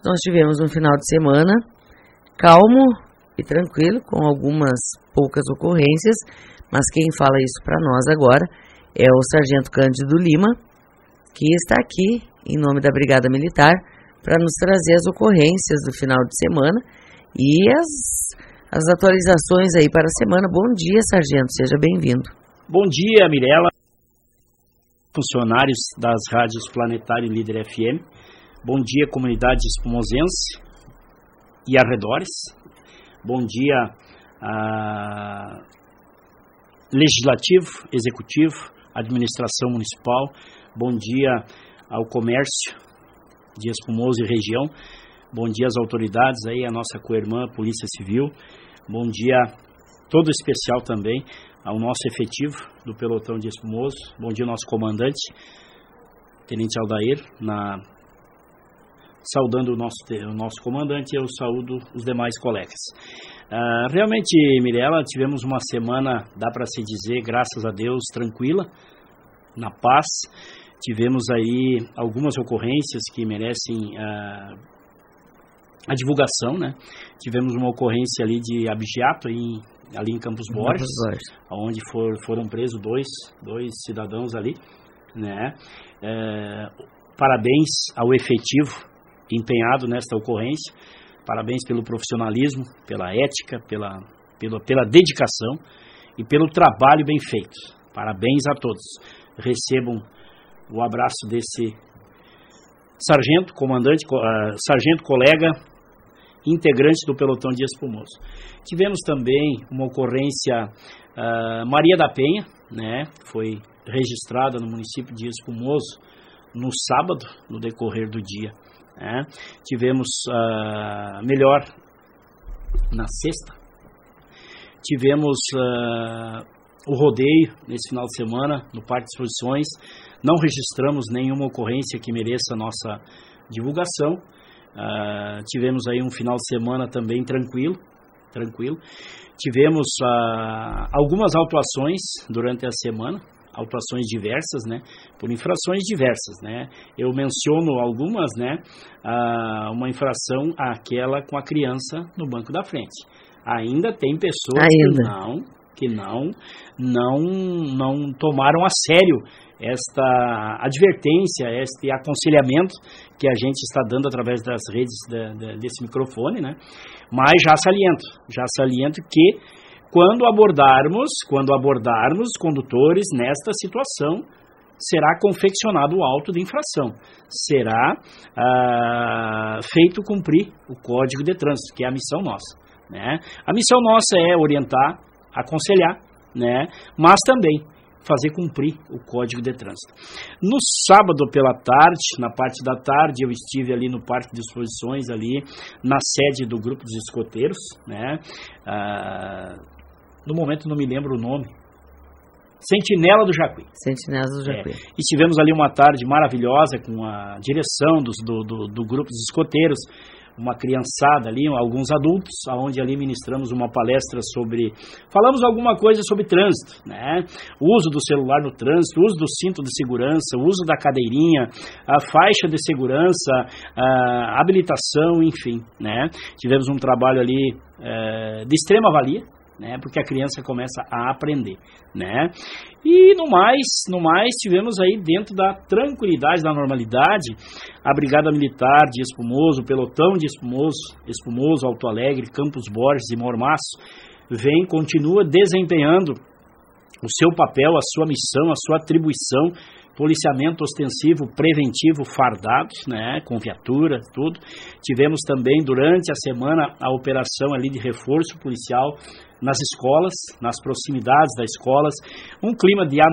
Nós tivemos um final de semana calmo e tranquilo, com algumas poucas ocorrências, mas quem fala isso para nós agora é o Sargento Cândido Lima, que está aqui em nome da Brigada Militar para nos trazer as ocorrências do final de semana e as atualizações aí para a semana. Bom dia, Sargento, seja bem-vindo. Bom dia, Mirela, funcionários das rádios Planetário e Líder FM. Bom dia, comunidade espumosense e arredores. Bom dia, Legislativo, Executivo, Administração Municipal. Bom dia ao comércio de Espumoso e região. Bom dia às autoridades aí, a nossa co-irmã Polícia Civil. Bom dia todo especial também ao nosso efetivo do pelotão de Espumoso. Bom dia ao nosso comandante, Tenente Aldair, saudando o nosso comandante, eu saúdo os demais colegas. Realmente, Mirela, tivemos uma semana, dá para se dizer, graças a Deus, tranquila, na paz. Tivemos aí algumas ocorrências que merecem a divulgação, né? Tivemos uma ocorrência ali de abigeato ali em Campos Borges, onde foram presos dois cidadãos ali, né? Parabéns ao efetivo empenhado nesta ocorrência, parabéns pelo profissionalismo, pela ética, pela dedicação e pelo trabalho bem feito. Parabéns a todos. Recebam o abraço desse sargento, comandante, sargento colega, integrante do pelotão de Espumoso. Tivemos também uma ocorrência Maria da Penha, né? Foi registrada no município de Espumoso no sábado, no decorrer do dia. Tivemos melhor na sexta. Tivemos o rodeio nesse final de semana no Parque de Exposições. Não registramos nenhuma ocorrência que mereça a nossa divulgação. Tivemos aí um final de semana também tranquilo. Tivemos algumas autuações durante a semana, autuações diversas, né, por infrações diversas, né. Eu menciono algumas, né, uma infração aquela com a criança no banco da frente. Ainda tem pessoas que não tomaram a sério esta advertência, este aconselhamento que a gente está dando através das redes desse microfone, né? Mas já saliento que quando abordarmos condutores nesta situação, será confeccionado o auto de infração, será feito cumprir o Código de Trânsito, que é a missão nossa, né? A missão nossa é orientar, aconselhar, né? Mas também fazer cumprir o Código de Trânsito. No sábado pela tarde, na parte da tarde, eu estive ali no Parque de Exposições, ali na sede do Grupo dos Escoteiros, né? No momento não me lembro o nome. Sentinela do Jacuí. E tivemos ali uma tarde maravilhosa com a direção do Grupo dos Escoteiros, uma criançada ali, alguns adultos, onde ali ministramos uma palestra falamos alguma coisa sobre trânsito, né? O uso do celular no trânsito, o uso do cinto de segurança, o uso da cadeirinha, a faixa de segurança, a habilitação, enfim, né? Tivemos um trabalho ali de extrema valia, né, porque a criança começa a aprender, né? E no mais tivemos aí, dentro da tranquilidade, da normalidade, a Brigada Militar de Espumoso, o pelotão de Espumoso, Alto Alegre, Campos Borges e Mormaço, continua desempenhando o seu papel, a sua missão, a sua atribuição, policiamento ostensivo, preventivo, fardados, né, com viatura, tudo. Tivemos também durante a semana a operação ali de reforço policial nas escolas, nas proximidades das escolas, um clima de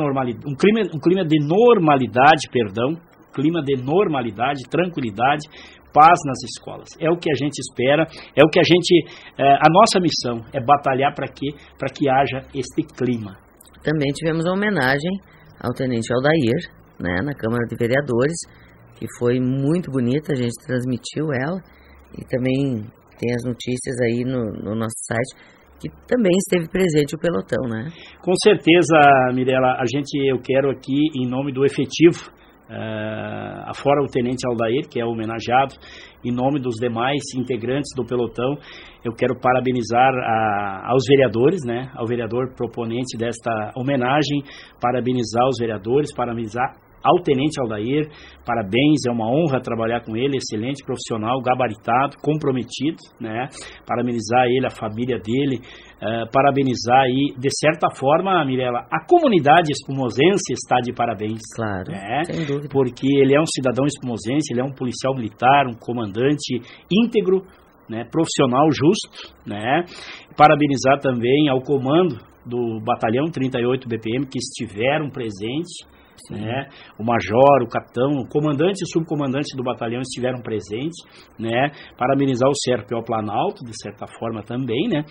normalidade, tranquilidade, paz nas escolas. É o que a gente espera, é o que a nossa missão é batalhar para que haja este clima. Também tivemos uma homenagem ao Tenente Aldair, né, na Câmara de Vereadores, que foi muito bonita, a gente transmitiu ela, e também tem as notícias aí no nosso site, que também esteve presente o pelotão, né? Com certeza, Mirela, eu quero aqui, em nome do efetivo afora o Tenente Aldair, que é homenageado, em nome dos demais integrantes do pelotão, eu quero parabenizar aos vereadores, né, ao vereador proponente desta homenagem, parabenizar os vereadores, parabenizar ao Tenente Aldair, parabéns, é uma honra trabalhar com ele, excelente profissional, gabaritado, comprometido, né? Parabenizar ele, a família dele, parabenizar aí, de certa forma, Mirela, a comunidade espumosense está de parabéns. Claro, né? Sem dúvida. Porque ele é um cidadão espumosense, ele é um policial militar, um comandante íntegro, né? Profissional justo, né? Parabenizar também ao comando do Batalhão 38 BPM, que estiveram presentes, né? O major, o capitão, o comandante e o subcomandante do batalhão estiveram presentes, né? Parabenizar o CRPO Planalto, de certa forma também, né?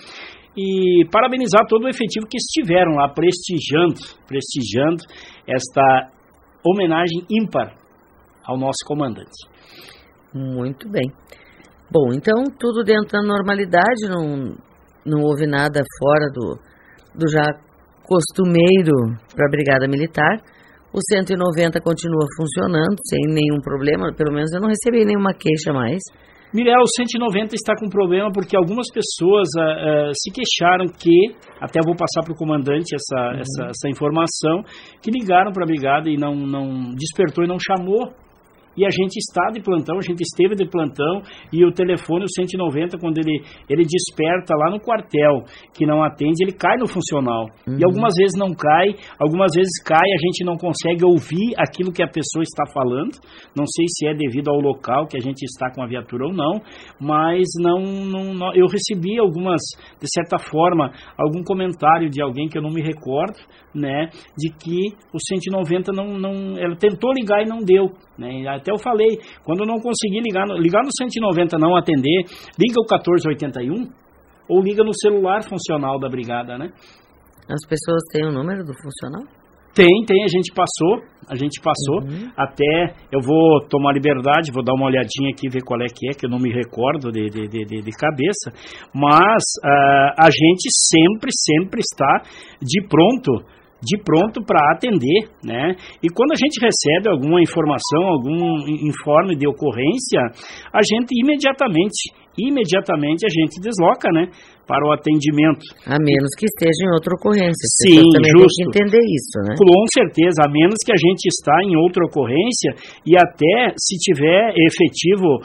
E parabenizar todo o efetivo que estiveram lá prestigiando esta homenagem ímpar ao nosso comandante. Muito bem. Bom, então tudo dentro da normalidade, não houve nada fora do já costumeiro para a Brigada Militar. O 190 continua funcionando, sem nenhum problema, pelo menos eu não recebi nenhuma queixa mais. Mirela, o 190 está com problema porque algumas pessoas se queixaram que, até vou passar para o comandante essa informação, que ligaram para a Brigada e não despertou e não chamou. E a gente está de plantão, a gente esteve de plantão, e o telefone, o 190, quando ele desperta lá no quartel, que não atende, ele cai no funcional. E algumas vezes não cai, algumas vezes cai, a gente não consegue ouvir aquilo que a pessoa está falando. Não sei se é devido ao local que a gente está com a viatura ou não, mas eu recebi de certa forma, algum comentário de alguém que eu não me recordo, né, de que o 190 ela tentou ligar e não deu, né? Até eu falei, quando eu não consegui ligar no 190 não atender, liga o 1481 ou liga no celular funcional da Brigada, né? As pessoas têm o número do funcional? Tem, a gente passou, até eu vou tomar liberdade, vou dar uma olhadinha aqui, ver qual é, que eu não me recordo de cabeça, mas a gente sempre está de pronto para atender, né? E quando a gente recebe alguma informação, algum informe de ocorrência, a gente imediatamente a gente desloca, né, para o atendimento. A menos que esteja em outra ocorrência. Sim, também justo. Tem que entender isso, né? Com certeza, a menos que a gente está em outra ocorrência e até se tiver efetivo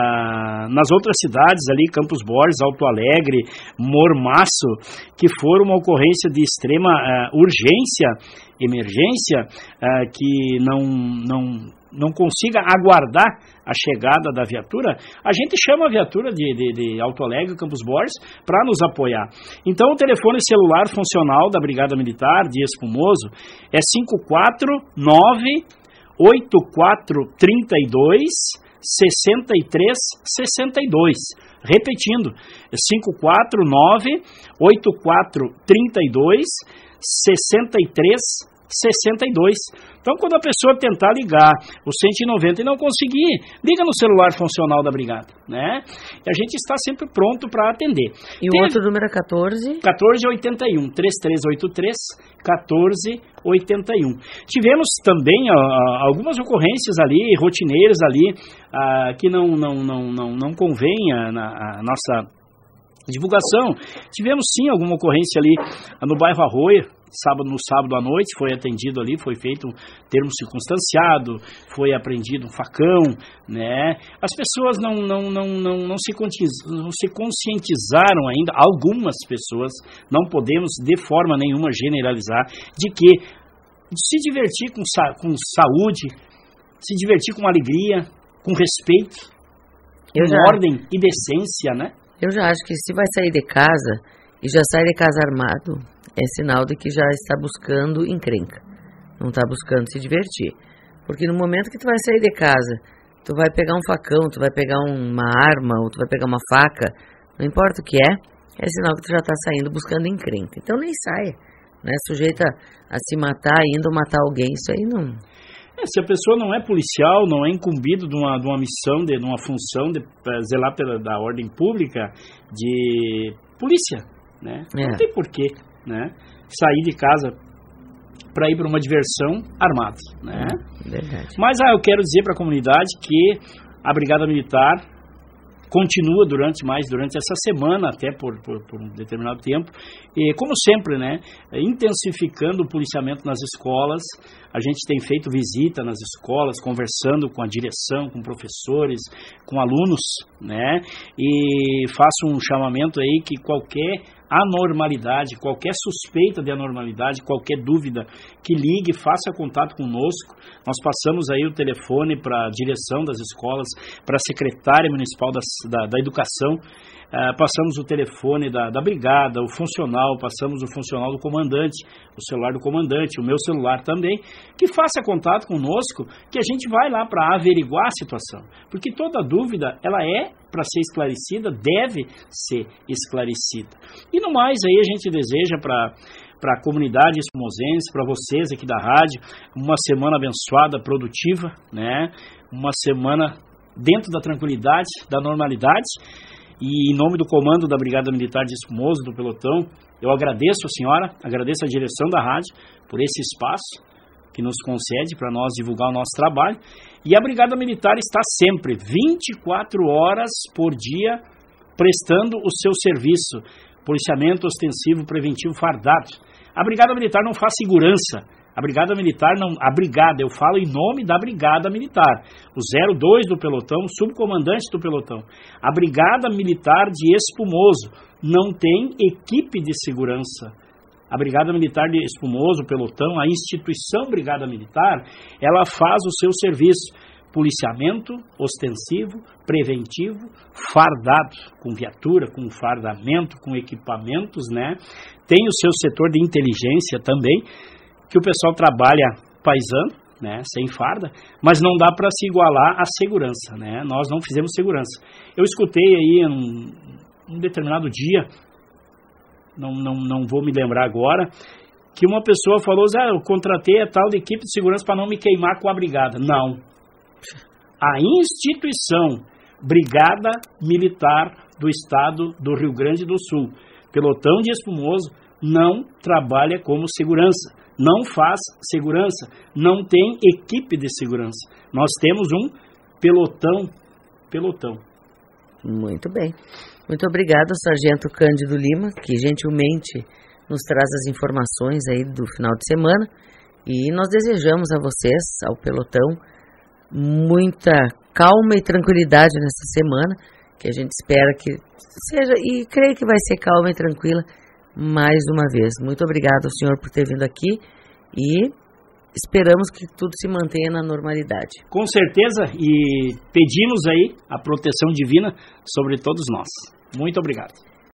nas outras cidades ali, Campos Borges, Alto Alegre, Mormaço, que for uma ocorrência de extrema emergência, que não consiga aguardar a chegada da viatura, a gente chama a viatura de Alto Alegre, Campos Borges, para nos apoiar. Então, o telefone celular funcional da Brigada Militar de Espumoso é 549-8432-6362. Repetindo, 549-8432-6362. Então, quando a pessoa tentar ligar o 190 e não conseguir, liga no celular funcional da Brigada, né? E a gente está sempre pronto para atender. E o outro número é 1481, 3383-1481. Tivemos também algumas ocorrências ali, rotineiras ali, que não convém a nossa divulgação. Tivemos sim alguma ocorrência ali no bairro Arroio, no sábado à noite, foi atendido ali, foi feito um termo circunstanciado, foi apreendido um facão, né? As pessoas não se conscientizaram ainda, algumas pessoas, não podemos de forma nenhuma generalizar, de que se divertir com saúde, se divertir com alegria, com respeito, com ordem e decência, né? Eu já acho que se vai sair de casa e já sai de casa armado, é sinal de que já está buscando encrenca. Não está buscando se divertir. Porque no momento que tu vai sair de casa, tu vai pegar um facão, tu vai pegar uma arma, ou tu vai pegar uma faca, não importa o que é sinal que tu já está saindo buscando encrenca. Então nem saia, né? Sujeita a se matar, indo matar alguém, isso aí não... Se a pessoa não é policial, não é incumbido de uma missão, de uma função de zelar da ordem pública, de polícia, né? Não tem porquê, né? Sair de casa para ir para uma diversão armado, né? Verdade. Mas eu quero dizer para a comunidade que a Brigada Militar continua durante essa semana, até por um determinado tempo, e como sempre, né, intensificando o policiamento nas escolas. A gente tem feito visita nas escolas, conversando com a direção, com professores, com alunos, né, e faço um chamamento aí que qualquer anormalidade, qualquer suspeita de anormalidade, qualquer dúvida, que ligue, faça contato conosco. Nós passamos aí o telefone para a direção das escolas, para a secretária municipal da educação, passamos o telefone da brigada, o funcional, passamos o funcional do comandante, o celular do comandante, o meu celular também, que faça contato conosco, que a gente vai lá para averiguar a situação, porque toda dúvida, ela para ser esclarecida, deve ser esclarecida. E no mais, aí a gente deseja para a comunidade espumosense, para vocês aqui da rádio, uma semana abençoada, produtiva, né? Uma semana dentro da tranquilidade, da normalidade. E em nome do comando da Brigada Militar de Espumoso, do pelotão, eu agradeço a senhora, agradeço a direção da rádio por esse espaço que nos concede para nós divulgar o nosso trabalho. E a Brigada Militar está sempre, 24 horas por dia, prestando o seu serviço, policiamento ostensivo preventivo fardado. A Brigada Militar não faz segurança. A Brigada Militar não... A Brigada, eu falo em nome da Brigada Militar. O 02 do pelotão, subcomandante do pelotão. A Brigada Militar de Espumoso não tem equipe de segurança. A Brigada Militar de Espumoso, pelotão, a instituição Brigada Militar, ela faz o seu serviço. Policiamento ostensivo, preventivo, fardado, com viatura, com fardamento, com equipamentos, né? Tem o seu setor de inteligência também, que o pessoal trabalha paisano, né, sem farda, mas não dá para se igualar à segurança, né? Nós não fizemos segurança. Eu escutei aí um determinado dia, não vou me lembrar agora, que uma pessoa falou, eu contratei a tal de equipe de segurança para não me queimar com a brigada. Não. A instituição Brigada Militar do Estado do Rio Grande do Sul, pelotão de Espumoso, não trabalha como segurança, não faz segurança, não tem equipe de segurança. Nós temos um pelotão. Muito bem. Muito obrigado, Sargento Cândido Lima, que gentilmente nos traz as informações aí do final de semana. E nós desejamos a vocês, ao pelotão, muita calma e tranquilidade nessa semana, que a gente espera que seja, e creio que vai ser calma e tranquila mais uma vez. Muito obrigado ao senhor por ter vindo aqui e esperamos que tudo se mantenha na normalidade. Com certeza, e pedimos aí a proteção divina sobre todos nós. Muito obrigado.